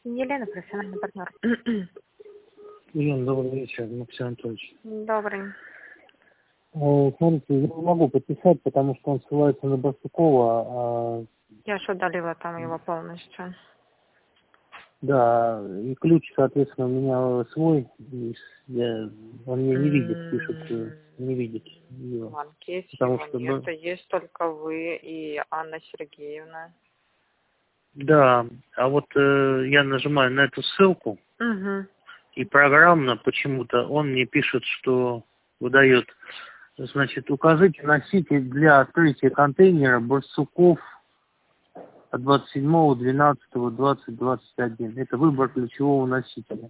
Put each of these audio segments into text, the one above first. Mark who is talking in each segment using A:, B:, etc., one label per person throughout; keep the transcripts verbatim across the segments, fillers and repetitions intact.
A: Елена, профессиональный партнер.
B: Елена, добрый вечер, Максим Анатольевич.
A: Добрый.
B: Э, Смотрите, я не могу подписать, потому что он ссылается на Барсукова. А...
A: Я же удалила там его полностью.
B: Да, и ключ, соответственно, у меня свой. Я... Он меня не видит, пишет, не видит его.
A: В анкете
B: Потому
A: его
B: что...
A: нет, есть только вы и Анна Сергеевна.
B: Да, а вот э, я нажимаю на эту ссылку,
A: Угу.
B: и программно почему-то он мне пишет, что выдает, значит, укажите носитель для открытия контейнера Барсуков от двадцать седьмого двенадцатого двадцать двадцать один. Это выбор ключевого носителя.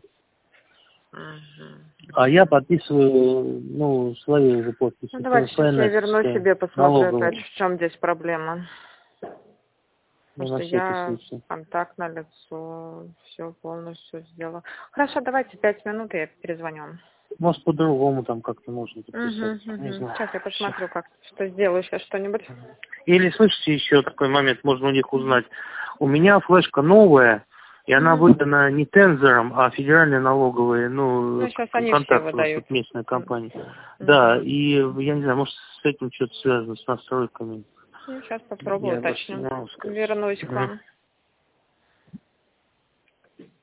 A: Угу.
B: А я подписываю, ну, свои уже подписи.
A: Ну, давайте сейчас я верну себе, посмотрю опять, в чем здесь проблема. Потому что я контакт на лицо, все полностью сделала. Хорошо, давайте пять минут, и я перезвоню.
B: Может, по-другому там как-то можно подписать.
A: Угу, угу. Сейчас я посмотрю, как что сделаю сейчас что-нибудь.
B: Или слышите еще такой момент, можно у них узнать. У меня флешка новая, и она mm-hmm. выдана не тензором, а федеральной налоговой, ну,
A: ну
B: контакт, вот, местная компания. Mm-hmm. Да, и я не знаю, может, с этим что-то связано, с настройками.
A: Ну, сейчас попробую, уточню. Вернусь к вам.